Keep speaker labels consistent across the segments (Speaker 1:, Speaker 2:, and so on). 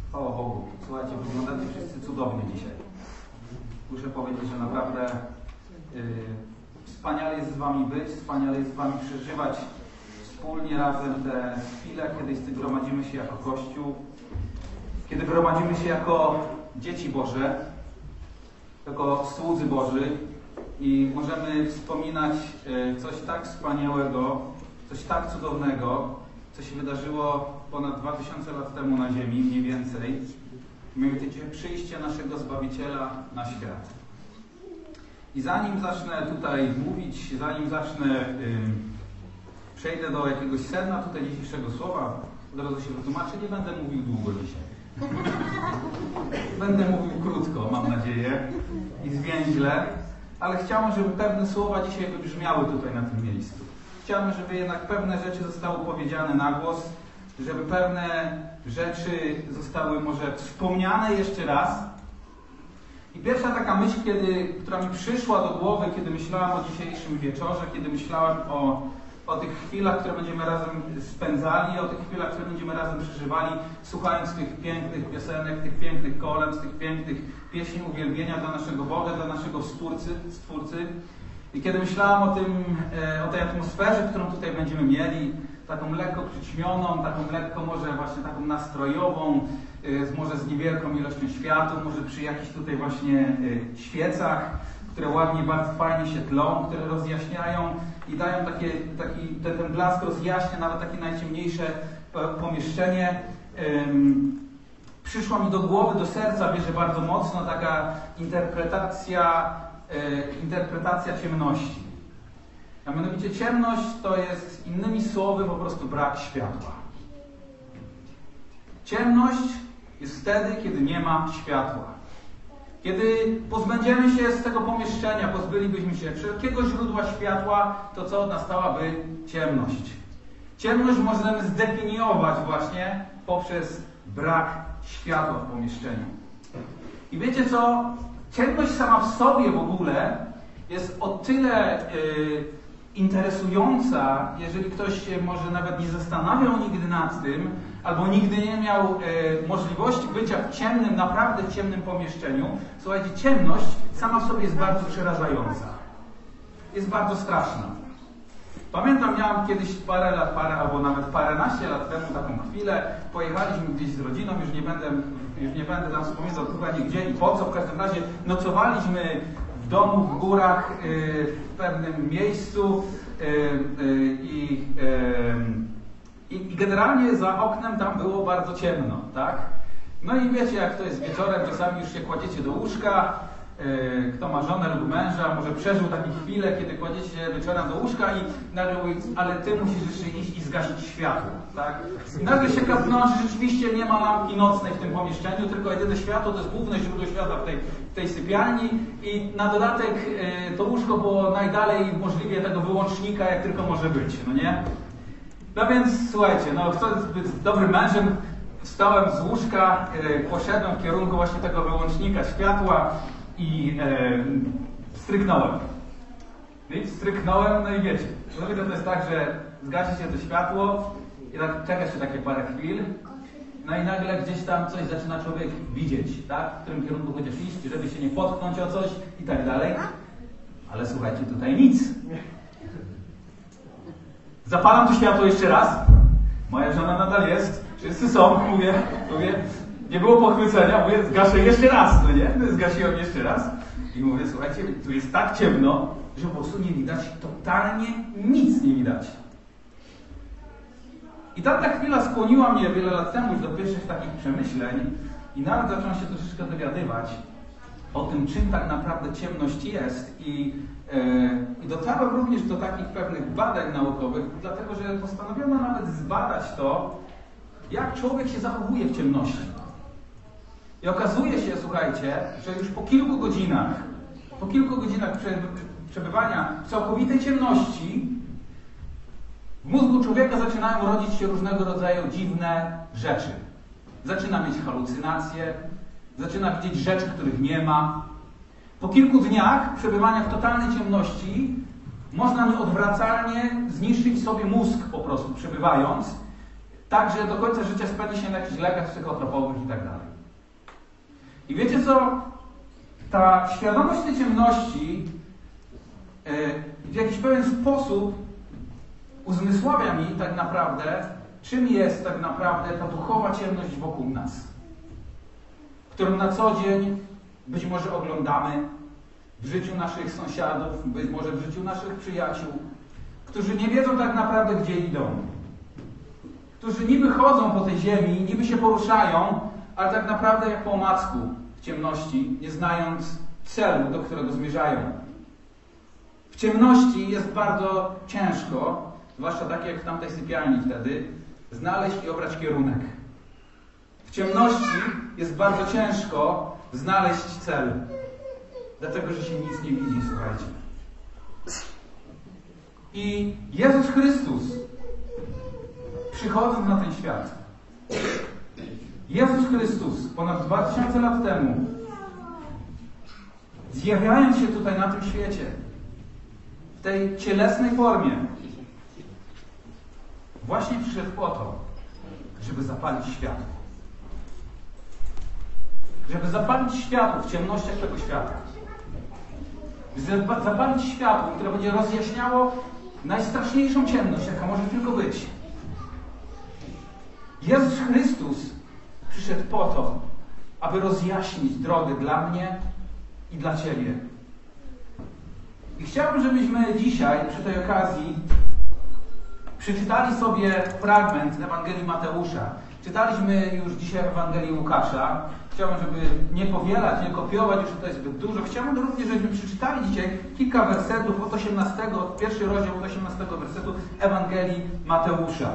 Speaker 1: Chwała Bogu. Słuchajcie, wyglądacie wszyscy cudownie dzisiaj. Muszę powiedzieć, że naprawdę wspaniale jest z Wami być, wspaniale jest z Wami przeżywać wspólnie razem te chwile, kiedy gromadzimy się jako Kościół, kiedy gromadzimy się jako dzieci Boże, jako słudzy Boży i możemy wspominać coś tak wspaniałego, coś tak cudownego, co się wydarzyło ponad 2000 lat temu na ziemi, mniej więcej. Mianowicie przyjście naszego Zbawiciela na świat. I zanim zacznę tutaj mówić, zanim przejdę do jakiegoś sedna tutaj dzisiejszego słowa, od razu się wytłumaczę, nie będę mówił długo dzisiaj. Będę mówił krótko, mam nadzieję, i zwięźle, ale chciałem, żeby pewne słowa dzisiaj wybrzmiały tutaj na tym miejscu. Chciałem, żeby jednak pewne rzeczy zostały powiedziane na głos, żeby pewne rzeczy zostały może wspomniane jeszcze raz. I pierwsza taka myśl, która mi przyszła do głowy, kiedy myślałem o dzisiejszym wieczorze, kiedy myślałem o tych chwilach, które będziemy razem spędzali, o tych chwilach, które będziemy razem przeżywali, słuchając tych pięknych piosenek, tych pięknych kolęd, tych pięknych pieśni uwielbienia dla naszego Boga, dla naszego Stwórcy. I kiedy myślałem o tej atmosferze, którą tutaj będziemy mieli, taką lekko przyćmioną, taką lekko może właśnie taką nastrojową, może z niewielką ilością światła, może przy jakichś tutaj właśnie świecach, które ładnie, bardzo fajnie się tlą, które rozjaśniają i dają ten blask rozjaśnia nawet takie najciemniejsze pomieszczenie. Przyszła mi do głowy, do serca, wierzę bardzo mocno, taka interpretacja ciemności. A mianowicie ciemność to jest, innymi słowy, po prostu brak światła. Ciemność jest wtedy, kiedy nie ma światła. Kiedy pozbędziemy się z tego pomieszczenia, pozbylibyśmy się wszelkiego źródła światła, to co? Nastałaby ciemność. Ciemność możemy zdefiniować właśnie poprzez brak światła w pomieszczeniu. I wiecie co? Ciemność sama w sobie w ogóle jest o tyle interesująca, jeżeli ktoś się może nawet nie zastanawiał nigdy nad tym, albo nigdy nie miał możliwości bycia w ciemnym, naprawdę w ciemnym pomieszczeniu. Słuchajcie, ciemność sama w sobie jest bardzo przerażająca. Jest bardzo straszna. Pamiętam, miałem kiedyś albo nawet paręnaście lat temu taką chwilę, pojechaliśmy gdzieś z rodziną, już nie będę tam wspominał dokładnie gdzie i po co, w każdym razie nocowaliśmy w domu, w górach, w pewnym miejscu i generalnie za oknem tam było bardzo ciemno, tak? No i wiecie, jak to jest wieczorem, czasami już się kładziecie do łóżka, kto ma żonę lub męża, może przeżył takie chwile, kiedy kładziecie się wieczorem do łóżka i nagle mówi, ale ty musisz jeszcze iść i zgasić światło, tak? I nagle się kapnął, że rzeczywiście nie ma lampki nocnej w tym pomieszczeniu, tylko jedyne światło to jest główne źródło światła w tej sypialni i na dodatek to łóżko było najdalej możliwie tego wyłącznika, jak tylko może być, no nie? No więc słuchajcie, chcąc być dobrym mężem, wstałem z łóżka, poszedłem w kierunku właśnie tego wyłącznika światła i stryknąłem. No i wiecie, to jest tak, że zgasi się to światło i tak czeka się takie parę chwil, no i nagle gdzieś tam coś zaczyna człowiek widzieć, tak? W którym kierunku chociaż iść, żeby się nie potknąć o coś i tak dalej. Ale słuchajcie, tutaj nic. Zapalam to światło jeszcze raz. Moja żona nadal jest. Wszyscy są. Mówię, nie było pochwycenia. Mówię, zgaszę jeszcze raz. No nie? Zgasiłem jeszcze raz. I mówię, słuchajcie, tu jest tak ciemno, że po prostu nie widać, totalnie nic nie widać. I ta chwila skłoniła mnie wiele lat temu już do pierwszych takich przemyśleń i nawet zacząłem się troszeczkę dowiadywać o tym, czym tak naprawdę ciemność jest i dotarłem również do takich pewnych badań naukowych, dlatego że postanowiono nawet zbadać to, jak człowiek się zachowuje w ciemności. I okazuje się, słuchajcie, że już po kilku godzinach przebywania w całkowitej ciemności w mózgu człowieka zaczynają rodzić się różnego rodzaju dziwne rzeczy. Zaczyna mieć halucynacje, zaczyna widzieć rzeczy, których nie ma. Po kilku dniach przebywania w totalnej ciemności można nieodwracalnie zniszczyć sobie mózg po prostu, przebywając tak, że do końca życia spędzi się na jakichś lekach psychotropowych i tak dalej. I wiecie co? Ta świadomość tej ciemności w jakiś pewien sposób uzmysławia mi tak naprawdę, czym jest tak naprawdę ta duchowa ciemność wokół nas, którą na co dzień być może oglądamy w życiu naszych sąsiadów, być może w życiu naszych przyjaciół, którzy nie wiedzą tak naprawdę, gdzie idą, którzy niby chodzą po tej ziemi, niby się poruszają, ale tak naprawdę jak po omacku w ciemności, nie znając celu, do którego zmierzają. W ciemności jest bardzo ciężko, zwłaszcza tak jak w tamtej sypialni wtedy, znaleźć i obrać kierunek. W ciemności jest bardzo ciężko znaleźć cel, dlatego że się nic nie widzi, słuchajcie. I Jezus Chrystus, przychodząc na ten świat, Jezus Chrystus ponad 2000 lat temu, zjawiając się tutaj na tym świecie, w tej cielesnej formie, właśnie przyszedł po to, żeby zapalić światło. Żeby zapalić światło w ciemnościach tego świata. Żeby zapalić światło, które będzie rozjaśniało najstraszniejszą ciemność, jaka może tylko być. Jezus Chrystus przyszedł po to, aby rozjaśnić drogę dla mnie i dla Ciebie. I chciałbym, żebyśmy dzisiaj, przy tej okazji, przeczytali sobie fragment Ewangelii Mateusza. Czytaliśmy już dzisiaj Ewangelię Łukasza. Chciałbym, żeby nie powielać, nie kopiować, już tutaj zbyt dużo. Chciałbym również, żebyśmy przeczytali dzisiaj kilka wersetów od 18, pierwszy rozdział od 18 wersetu Ewangelii Mateusza.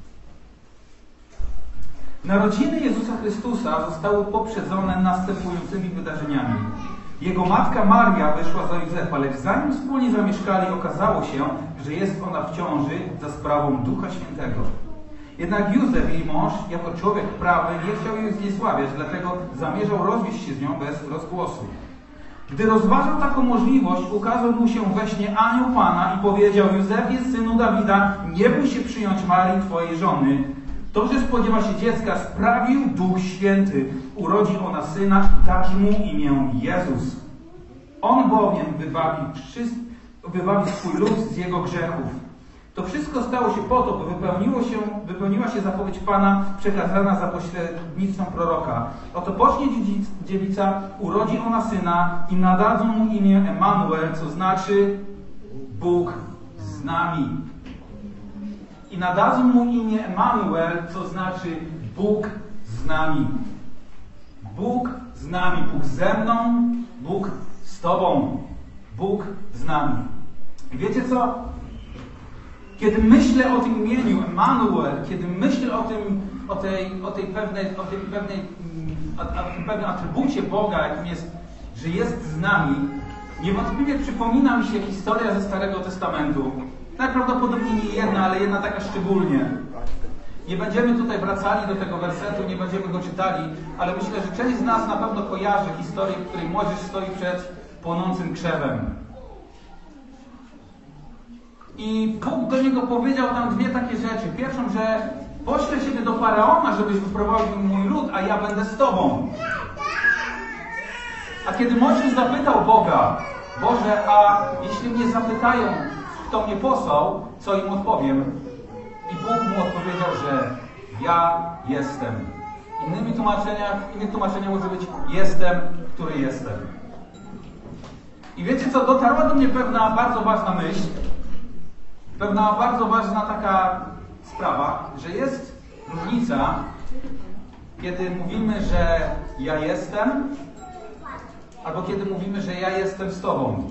Speaker 1: Narodziny Jezusa Chrystusa zostały poprzedzone następującymi wydarzeniami. Jego matka Maria wyszła za Józefa, lecz zanim wspólnie zamieszkali, okazało się, że jest ona w ciąży za sprawą Ducha Świętego. Jednak Józef, jej mąż, jako człowiek prawy, nie chciał jej zniesławiać, dlatego zamierzał rozwieść się z nią bez rozgłosu. Gdy rozważał taką możliwość, ukazał mu się we śnie anioł Pana i powiedział: Józefie, synu Dawida, nie bój się przyjąć Marii, twojej żony. To, że spodziewa się dziecka, sprawił Duch Święty. Urodzi ona syna i dasz mu imię Jezus. On bowiem wybawi swój lud z jego grzechów. To wszystko stało się po to, by wypełniła się zapowiedź Pana przekazana za pośrednictwem proroka. Oto pocznie dziewica, urodzi ona syna i nadadzą mu imię Emanuel, co znaczy Bóg z nami. I nadadzą mu imię Emanuel, co znaczy Bóg z nami. Bóg z nami. Bóg ze mną, Bóg z Tobą. Bóg z nami. I wiecie co? Kiedy myślę o tym imieniu Emanuel, kiedy myślę o tym pewnym atrybucie Boga, jakim jest, że jest z nami, niewątpliwie przypomina mi się historia ze Starego Testamentu. Najprawdopodobniej nie jedna, ale jedna taka szczególnie. Nie będziemy tutaj wracali do tego wersetu, nie będziemy go czytali, ale myślę, że część z nas na pewno kojarzy historię, w której Mojżesz stoi przed płonącym krzewem. I Bóg do niego powiedział tam dwie takie rzeczy. Pierwszą, że poślę Ciebie do Faraona, żebyś wyprowadził mój lud, a ja będę z Tobą. A kiedy Mojżesz zapytał Boga: Boże, a jeśli mnie zapytają, kto mnie posłał, co im odpowiem? I Bóg mu odpowiedział, że ja jestem. Inne tłumaczenia może być jestem, który jestem. I wiecie co, dotarła do mnie pewna bardzo ważna myśl, pewna bardzo ważna taka sprawa, że jest różnica, kiedy mówimy, że ja jestem, albo kiedy mówimy, że ja jestem z Tobą.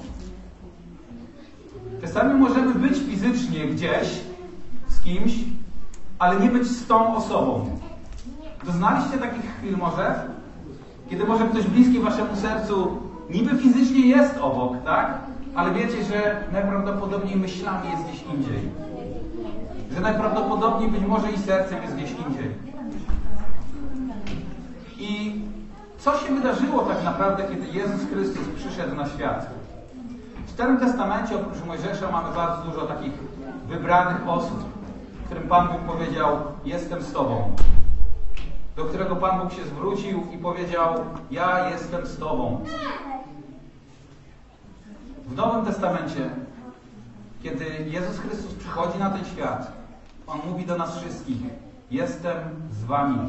Speaker 1: Czasami możemy być fizycznie gdzieś z kimś, ale nie być z tą osobą. Doznaliście takich chwil może? Kiedy może ktoś bliski Waszemu sercu niby fizycznie jest obok, tak? Ale wiecie, że najprawdopodobniej myślami jest gdzieś indziej. Że najprawdopodobniej być może i sercem jest gdzieś indziej. I co się wydarzyło tak naprawdę, kiedy Jezus Chrystus przyszedł na świat? W Starym Testamencie oprócz Mojżesza mamy bardzo dużo takich wybranych osób, którym Pan Bóg powiedział: jestem z Tobą. Do którego Pan Bóg się zwrócił i powiedział: ja jestem z Tobą. W Nowym Testamencie, kiedy Jezus Chrystus przychodzi na ten świat, On mówi do nas wszystkich: jestem z Wami.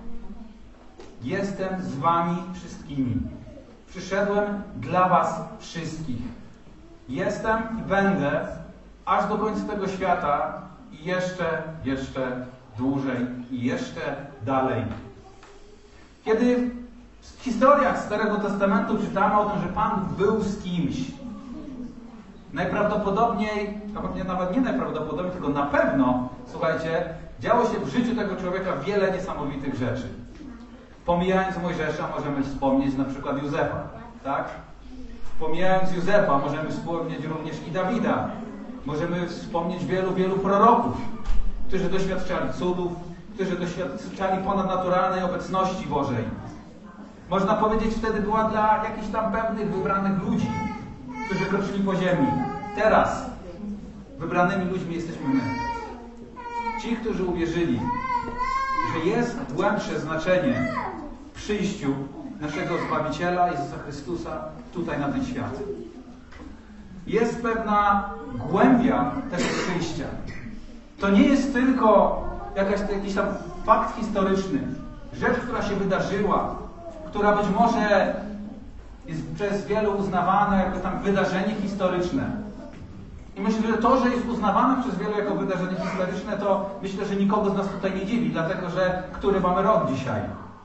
Speaker 1: Jestem z Wami wszystkimi. Przyszedłem dla Was wszystkich. Jestem i będę aż do końca tego świata i jeszcze dłużej i jeszcze dalej. Kiedy w historiach Starego Testamentu czytamy o tym, że Pan był z kimś, najprawdopodobniej, nawet nie najprawdopodobniej, tylko na pewno, słuchajcie, działo się w życiu tego człowieka wiele niesamowitych rzeczy. Pomijając Mojżesza, możemy wspomnieć na przykład Józefa, tak? Pomijając Józefa, możemy wspomnieć również i Dawida. Możemy wspomnieć wielu proroków, którzy doświadczali cudów, którzy doświadczali ponadnaturalnej obecności Bożej. Można powiedzieć, wtedy była dla jakichś tam pewnych wybranych ludzi, którzy kroczyli po ziemi. Teraz wybranymi ludźmi jesteśmy my. Ci, którzy uwierzyli, że jest głębsze znaczenie w przyjściu naszego Zbawiciela Jezusa Chrystusa tutaj na ten świat. Jest pewna głębia tego przyjścia. To nie jest tylko jakiś tam fakt historyczny, rzecz, która się wydarzyła, która być może jest przez wielu uznawana jako tam wydarzenie historyczne. I myślę, że to, że jest uznawane przez wielu jako wydarzenie historyczne, to myślę, że nikogo z nas tutaj nie dziwi, dlatego że który mamy rok dzisiaj?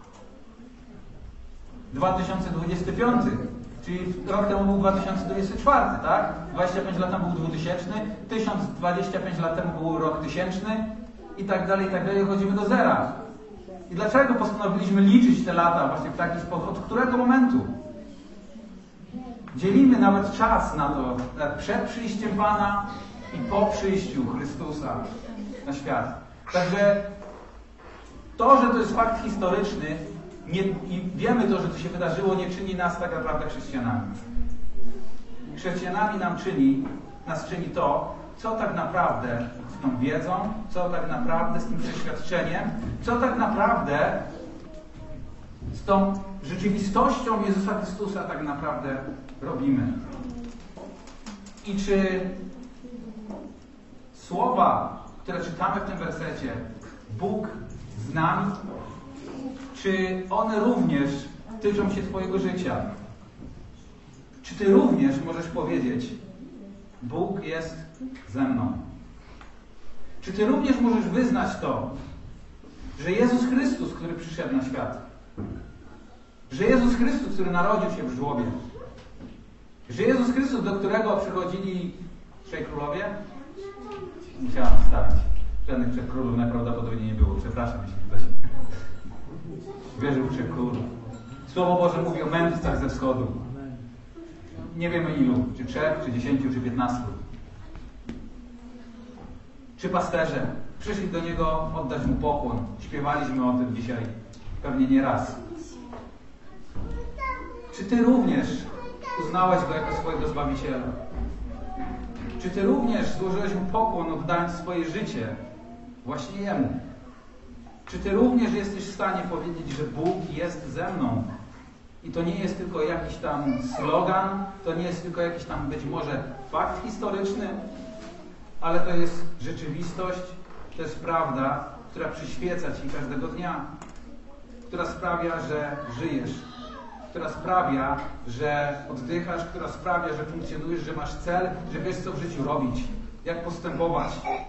Speaker 1: 2025, czyli rok temu był 2024, tak? 25 lat temu był 2000, 1025 lat temu był rok 1000 i tak dalej, chodzimy do zera. I dlaczego postanowiliśmy liczyć te lata właśnie w taki sposób? Od którego momentu? Dzielimy nawet czas na to, przed przyjściem Pana i po przyjściu Chrystusa na świat. Także to, że to jest fakt historyczny i wiemy to, że to się wydarzyło, nie czyni nas tak naprawdę chrześcijanami. Chrześcijanami nas czyni to, co tak naprawdę z tą wiedzą, co tak naprawdę z tym przeświadczeniem, co tak naprawdę z tą rzeczywistością Jezusa Chrystusa tak naprawdę robimy. I czy słowa, które czytamy w tym wersecie, Bóg z nami, czy one również tyczą się Twojego życia? Czy Ty również możesz powiedzieć: Bóg jest ze mną? Czy Ty również możesz wyznać to, że Jezus Chrystus, który przyszedł na świat, że Jezus Chrystus, który narodził się w żłobie, że Jezus Chrystus, do którego przychodzili trzej królowie? Musiałam wstawić. Żadnych trzech królów najprawdopodobniej nie było. Przepraszam, jeśli ktoś wierzył w trzech królów. Słowo Boże mówi o mędrcach ze wschodu. Nie wiemy ilu. Czy 3, czy 10, czy 15. Czy pasterze przyszli do Niego oddać Mu pokłon. Śpiewaliśmy o tym dzisiaj pewnie nie raz. Czy Ty również uznałeś Go jako swojego Zbawiciela? Czy Ty również złożyłeś Mu pokłon, oddając swoje życie właśnie Jemu? Czy Ty również jesteś w stanie powiedzieć, że Bóg jest ze mną? I to nie jest tylko jakiś tam slogan, to nie jest tylko jakiś tam być może fakt historyczny, ale to jest rzeczywistość, to jest prawda, która przyświeca Ci każdego dnia, która sprawia, że żyjesz, która sprawia, że oddychasz, która sprawia, że funkcjonujesz, że masz cel, że wiesz, co w życiu robić, jak postępować.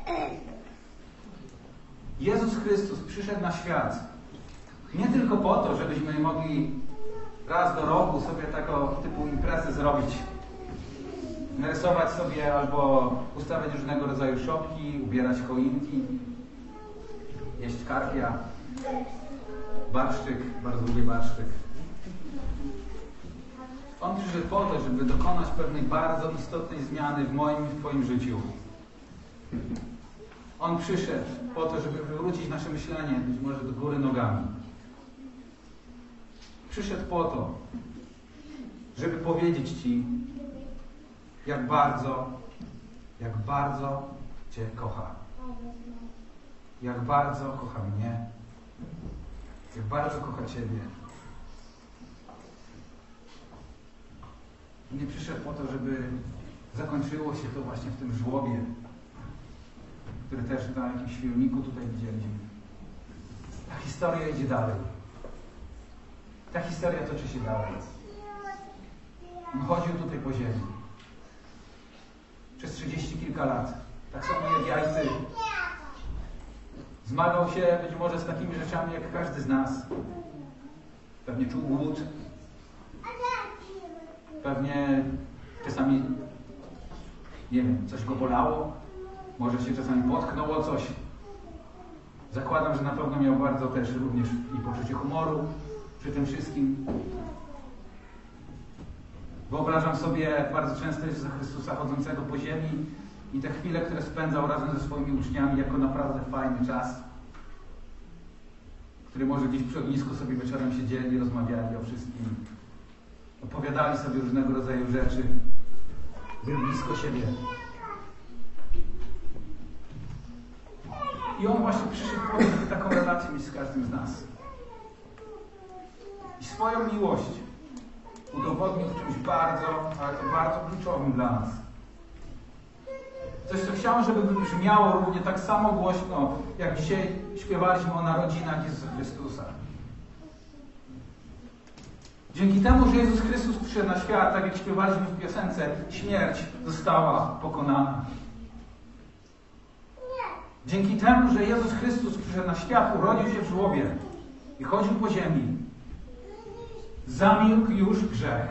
Speaker 1: Jezus Chrystus przyszedł na świat nie tylko po to, żebyśmy mogli raz do roku sobie taką typu imprezę zrobić, narysować sobie albo ustawiać różnego rodzaju szopki, ubierać choinki, jeść karpia, barszczyk, bardzo lubię barszczyk. On przyszedł po to, żeby dokonać pewnej bardzo istotnej zmiany w moim i w Twoim życiu. On przyszedł po to, żeby wywrócić nasze myślenie być może do góry nogami. Przyszedł po to, żeby powiedzieć Ci, jak bardzo Cię kocha. jak bardzo kocha mnie, jak bardzo kocha Ciebie. I nie przyszedł po to, żeby zakończyło się to właśnie w tym żłobie, który też na jakimś filmiku tutaj widzieliśmy. Ta historia idzie dalej. Ta historia toczy się dalej. On chodził tutaj po ziemi. Przez 30 kilka lat. Tak samo jak ja i Ty. Zmagał się być może z takimi rzeczami jak każdy z nas. Pewnie czuł głód. Pewnie czasami, nie wiem, coś go bolało. Może się czasami potknął o coś. Zakładam, że na pewno miał bardzo też również i poczucie humoru przy tym wszystkim. Wyobrażam sobie bardzo często Jezusa Chrystusa chodzącego po ziemi i te chwile, które spędzał razem ze swoimi uczniami jako naprawdę fajny czas, który może gdzieś przy ognisku sobie wieczorem siedzieli, rozmawiali o wszystkim, opowiadali sobie różnego rodzaju rzeczy, byli blisko siebie. I on właśnie przyszedł po to, żeby taką relację mieć z każdym z nas. I swoją miłość udowodnił w czymś bardzo, ale to bardzo kluczowym dla nas. Coś, co chciałem, żeby brzmiało równie tak samo głośno, jak dzisiaj śpiewaliśmy o narodzinach Jezusa Chrystusa. Dzięki temu, że Jezus Chrystus przyszedł na świat, tak jak śpiewaliśmy w piosence, śmierć została pokonana. Dzięki temu, że Jezus Chrystus przyszedł na świat, urodził się w żłobie i chodził po ziemi, zamilkł już grzech.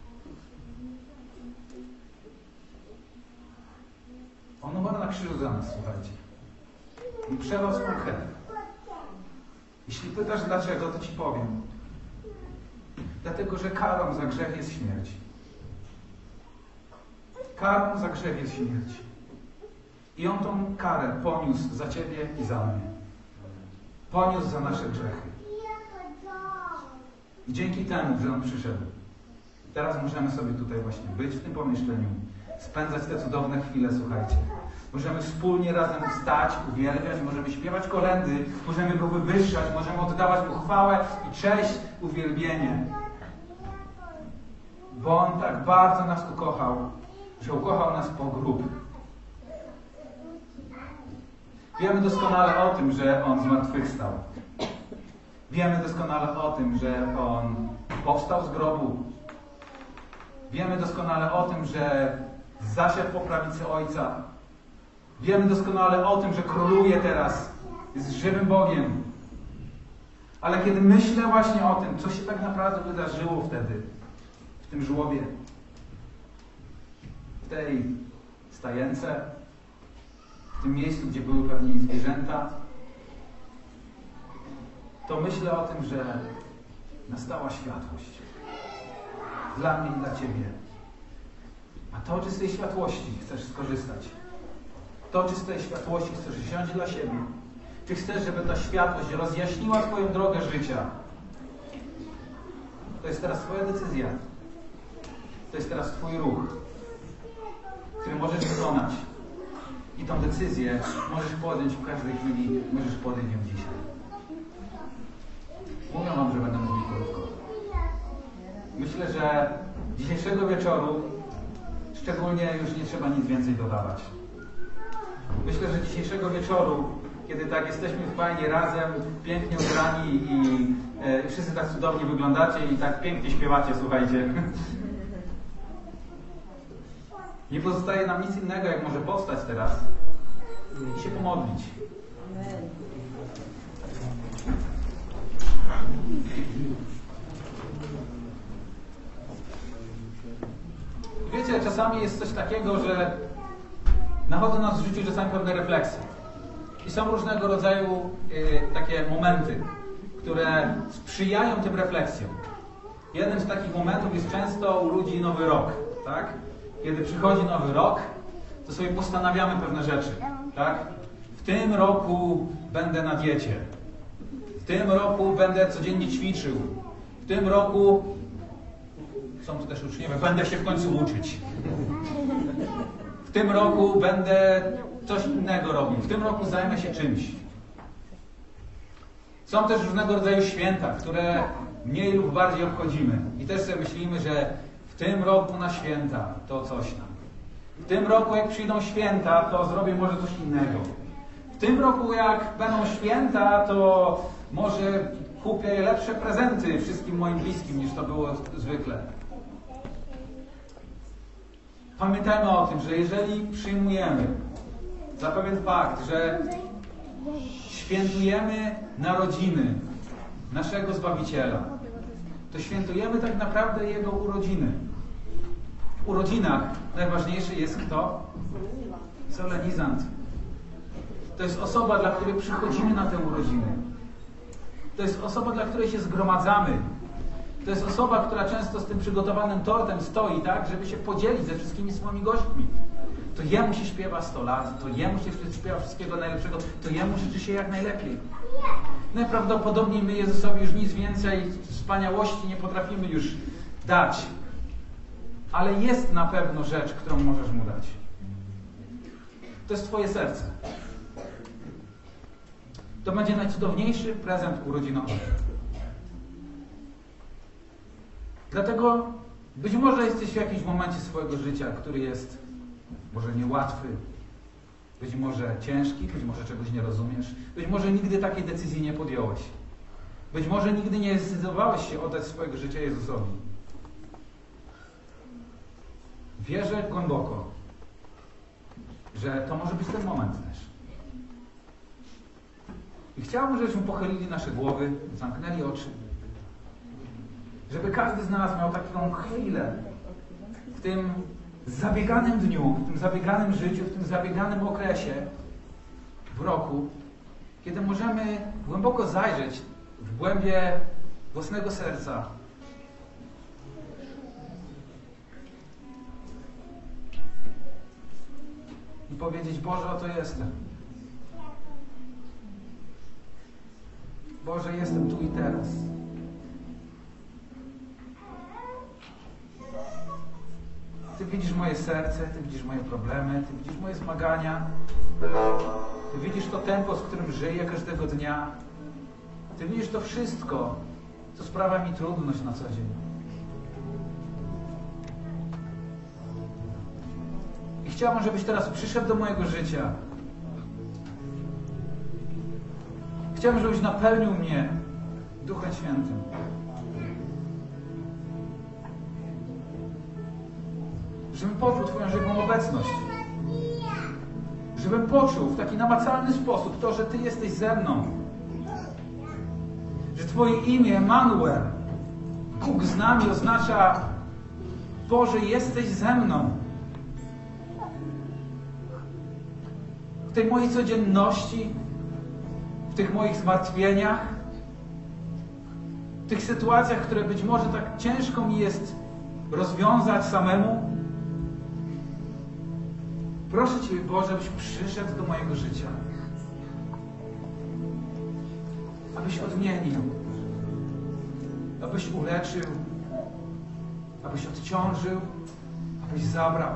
Speaker 1: On umarł na krzyżu za nas, słuchajcie. I przelał swą krew. Jeśli pytasz dlaczego, to Ci powiem. Dlatego, że karą za grzech jest śmierć. Karą za grzech jest śmierć. I On tą karę poniósł za Ciebie i za mnie. Poniósł za nasze grzechy. I dzięki temu, że On przyszedł, teraz możemy sobie tutaj właśnie być w tym pomieszczeniu, spędzać te cudowne chwile, słuchajcie. Możemy wspólnie razem wstać, uwielbiać, możemy śpiewać kolędy, możemy Go wywyższać, możemy oddawać Mu chwałę i cześć, uwielbienie. Bo On tak bardzo nas ukochał, że ukochał nas po grób. Wiemy doskonale o tym, że On zmartwychwstał. Wiemy doskonale o tym, że On powstał z grobu. Wiemy doskonale o tym, że zasiadł po prawicy Ojca. Wiemy doskonale o tym, że króluje teraz, jest żywym Bogiem. Ale kiedy myślę właśnie o tym, co się tak naprawdę wydarzyło wtedy, w tym żłobie, w tej stajence, w tym miejscu, gdzie były pewnie zwierzęta, to myślę o tym, że nastała światłość. Dla mnie i dla Ciebie. A to, czy z tej światłości chcesz skorzystać? To, czy z tej światłości chcesz wziąć dla siebie? Czy chcesz, żeby ta światłość rozjaśniła Twoją drogę życia? To jest teraz Twoja decyzja. To jest teraz Twój ruch, który możesz wykonać. I tą decyzję możesz podjąć w każdej chwili, możesz podjąć ją dzisiaj. Mówią Wam, że będę mówił krótko. Myślę, że dzisiejszego wieczoru szczególnie już nie trzeba nic więcej dodawać. Myślę, że dzisiejszego wieczoru, kiedy tak jesteśmy fajnie razem, pięknie ubrani i wszyscy tak cudownie wyglądacie i tak pięknie śpiewacie, słuchajcie. Nie pozostaje nam nic innego, jak może powstać teraz i się pomodlić. Wiecie, czasami jest coś takiego, że nachodzą nas w życiu czasami pewne refleksje. I są różnego rodzaju takie momenty, które sprzyjają tym refleksjom. Jednym z takich momentów jest często u ludzi Nowy Rok, tak? Kiedy przychodzi Nowy Rok, to sobie postanawiamy pewne rzeczy, tak? W tym roku będę na diecie. W tym roku będę codziennie ćwiczył. W tym roku, są tu też uczniowie, będę się w końcu uczyć. W tym roku będę coś innego robił. W tym roku zajmę się czymś. Są też różnego rodzaju święta, które mniej lub bardziej obchodzimy. I też sobie myślimy, że w tym roku na święta to coś tam. W tym roku jak przyjdą święta, to zrobię może coś innego. W tym roku jak będą święta, to może kupię lepsze prezenty wszystkim moim bliskim niż to było zwykle. Pamiętajmy o tym, że jeżeli przyjmujemy za pewien fakt, że świętujemy narodziny naszego Zbawiciela, to świętujemy tak naprawdę Jego urodziny. W urodzinach najważniejszy jest kto? Solenizant. To jest osoba, dla której przychodzimy na te urodziny. To jest osoba, dla której się zgromadzamy. To jest osoba, która często z tym przygotowanym tortem stoi, tak, żeby się podzielić ze wszystkimi swoimi gośćmi. To Jemu się śpiewa 100 lat, to Jemu się śpiewa wszystkiego najlepszego, to Jemu życzy się jak najlepiej. Najprawdopodobniej my Jezusowi już nic więcej wspaniałości nie potrafimy już dać. Ale jest na pewno rzecz, którą możesz Mu dać. To jest Twoje serce. To będzie najcudowniejszy prezent urodzinowy. Dlatego być może jesteś w jakimś momencie swojego życia, który jest może niełatwy, być może ciężki, być może czegoś nie rozumiesz, być może nigdy takiej decyzji nie podjąłeś. Być może nigdy nie zdecydowałeś się oddać swojego życia Jezusowi. Wierzę głęboko, że to może być ten moment też. I chciałbym, żebyśmy pochylili nasze głowy, zamknęli oczy, żeby każdy z nas miał taką chwilę w tym zabieganym dniu, w tym zabieganym życiu, w tym zabieganym okresie w roku, kiedy możemy głęboko zajrzeć w głębie własnego serca i powiedzieć: Boże, oto jestem. Boże, jestem tu i teraz. Ty widzisz moje serce, Ty widzisz moje problemy, Ty widzisz moje zmagania. Ty widzisz to tempo, z którym żyję każdego dnia. Ty widzisz to wszystko, co sprawia mi trudność na co dzień. I chciałbym, żebyś teraz przyszedł do mojego życia. Chciałbym, żebyś napełnił mnie Duchem Świętym. Żebym poczuł Twoją żywą obecność. Żebym poczuł w taki namacalny sposób to, że Ty jesteś ze mną. Że Twoje imię, Emanuel, Bóg z nami, oznacza: Boże, jesteś ze mną. W tej mojej codzienności, w tych moich zmartwieniach, w tych sytuacjach, które być może tak ciężko mi jest rozwiązać samemu. Proszę Cię, Boże, abyś przyszedł do mojego życia. Abyś odmienił. Abyś uleczył. Abyś odciążył. Abyś zabrał.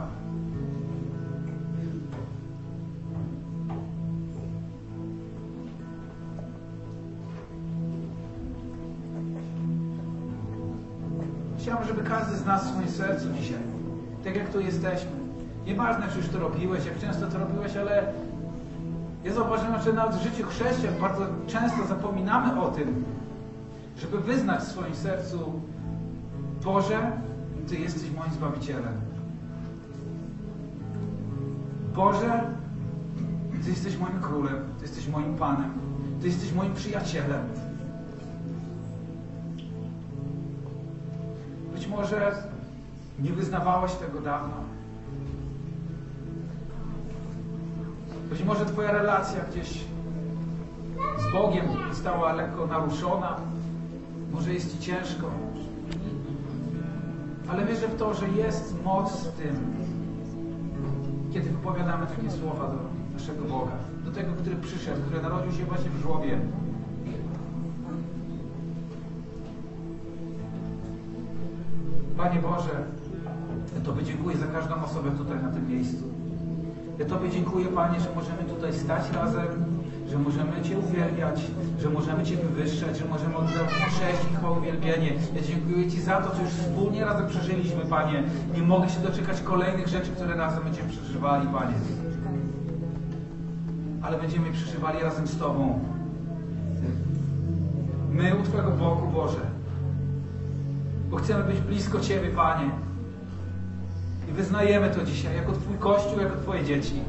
Speaker 1: Chciałbym, żeby każdy z nas w swoim sercu dzisiaj, tak jak tu jesteśmy, nieważne, czy już to robiłeś, jak często to robiłeś, ale ja zauważyłem, że nawet w życiu chrześcijan bardzo często zapominamy o tym, żeby wyznać w swoim sercu: Boże, Ty jesteś moim Zbawicielem. Boże, Ty jesteś moim Królem, Ty jesteś moim Panem, Ty jesteś moim przyjacielem. Być może nie wyznawałeś tego dawno. Być może Twoja relacja gdzieś z Bogiem została lekko naruszona. Może jest Ci ciężko. Ale wierzę w to, że jest moc w tym, kiedy wypowiadamy takie słowa do naszego Boga. Do tego, który przyszedł, który narodził się właśnie w żłobie. Panie Boże, ja Tobie dziękuję za każdą osobę tutaj na tym miejscu. Ja Tobie dziękuję, Panie, że możemy tutaj stać razem, że możemy Cię uwielbiać, że możemy Cię wywyższać, że możemy oddawać cześć i chwałę, uwielbienie. Ja dziękuję Ci za to, co już wspólnie razem przeżyliśmy, Panie. Nie mogę się doczekać kolejnych rzeczy, które razem będziemy przeżywali, Panie. Ale będziemy je przeżywali razem z Tobą. My u Twojego boku, Boże. Bo chcemy być blisko Ciebie, Panie. I wyznajemy to dzisiaj, jako Twój Kościół, jako Twoje dzieci.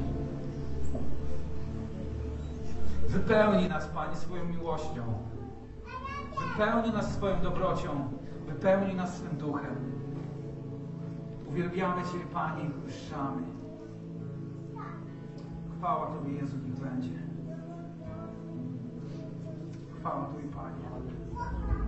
Speaker 1: Wypełnij nas, Panie, swoją miłością. Wypełnij nas swoją dobrocią. Wypełnij nas swym duchem. Uwielbiamy Ciebie, Panie, i wywyższamy. Chwała Tobie, Jezu, niech będzie. Chwała Tobie, Panie.